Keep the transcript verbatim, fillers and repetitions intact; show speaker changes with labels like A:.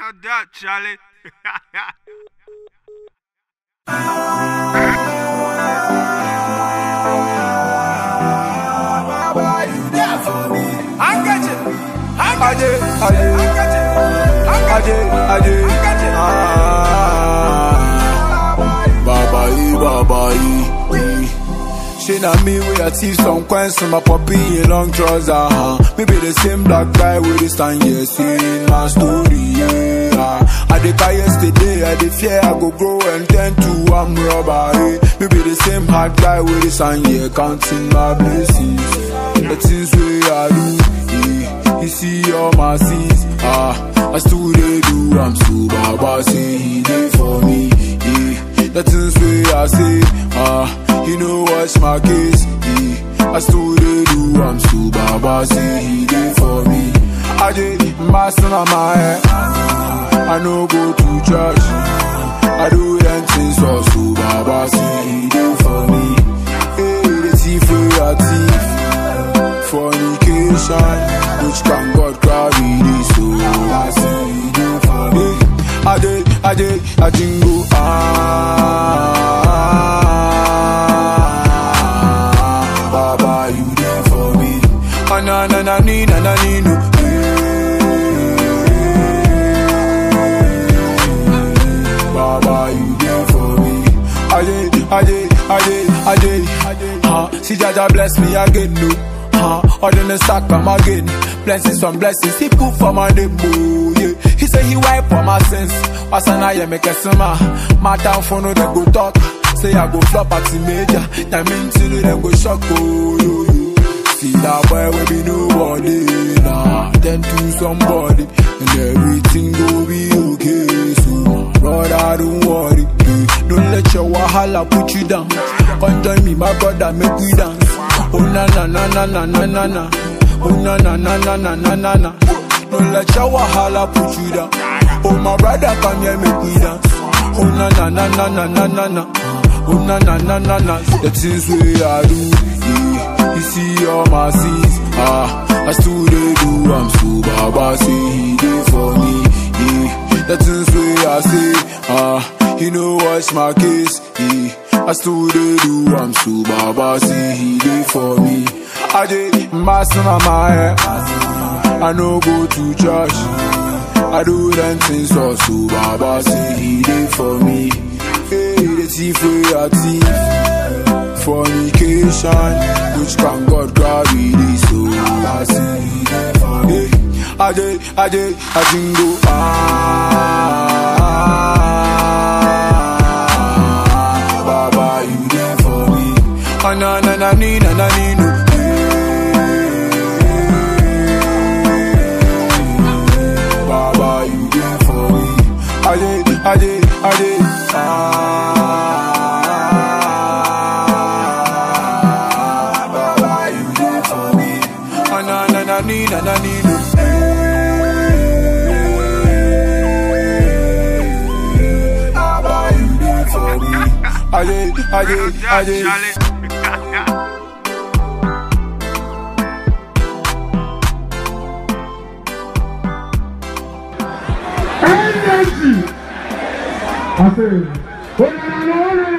A: Not that, Charlie.
B: Baba, you there for me?
A: I got you. I got
B: Ade,
A: you.
B: ade,
A: I got you. I got
B: ade,
A: you.
B: ade.
A: I got you.
B: Ah, Baba, e, Baba, e. She na me with a teeth, some coins from my puppy in long trousers, huh? Maybe the same black guy with the stand, yeah, see my story, yeah. I did buy yesterday, I did fear I go grow and turn to I'm robber, eh. Maybe the same hard guy with the stand, yeah, counting my blessings. The things we I do, yeah. You see all my sins, ah. I still they do, I'm so Baba, say he did for me, yeah. The things we I say, ah. You know what's my case, yeah. I still they do, I'm so Baba, say he did for me. I did my son on my head, I no go to church, I do them things for so Baba, say he did for me. Hey, the thief for a thief, fornication, which can God carry this, so I say he did for me. I did, I did, I didn't go, ah. Na na na ni na na ni no. Baba, you there for me. Ade, ade, ade, ade, ade. Ah, see Jaja bless me again, no. Ah, or then the sack I'm again. Blessings from blessings, he put for my neighbor. Yeah, he say he wipe all my sins. Wasana ya make a summer. My town for no they go talk. Say I go flop at the major. That means till them go shock. Oh, yo, yo. See that boy will be nobody, nah. Then to somebody, and everything go be okay. So, brother, don't worry, eh. Don't let your wahala put you down. Come join me, my brother, make we dance. Oh na na na na na na na na. Oh na na na na na na na na. Don't let your wahala put you down. Oh my brother, come here, make we dance. Oh na na na na na na na na. Oh na na na na na. The things we are do, yeah. You see all my sins, ah. I still they do, I'm so Baba, say he did for me, yeah. The things we I say, ah. You know what's my case, yeah. I still they do, I'm so Baba, say he did for me. I did my son on my head, I no go to church, I do them things so, so Baba, say he did for me. Hey, the thief we are thief, fornication, which can God carry this, so I say he did for me. I did, I did, I didn't go, ah. Baba, you there for me. Ah, na na na ni na na ni no. Baba, you there for me. I did, I did, I did, ah. Na ni na na ni no. Baba, you there for me. Ade, ade, ade.
C: Energy. I say,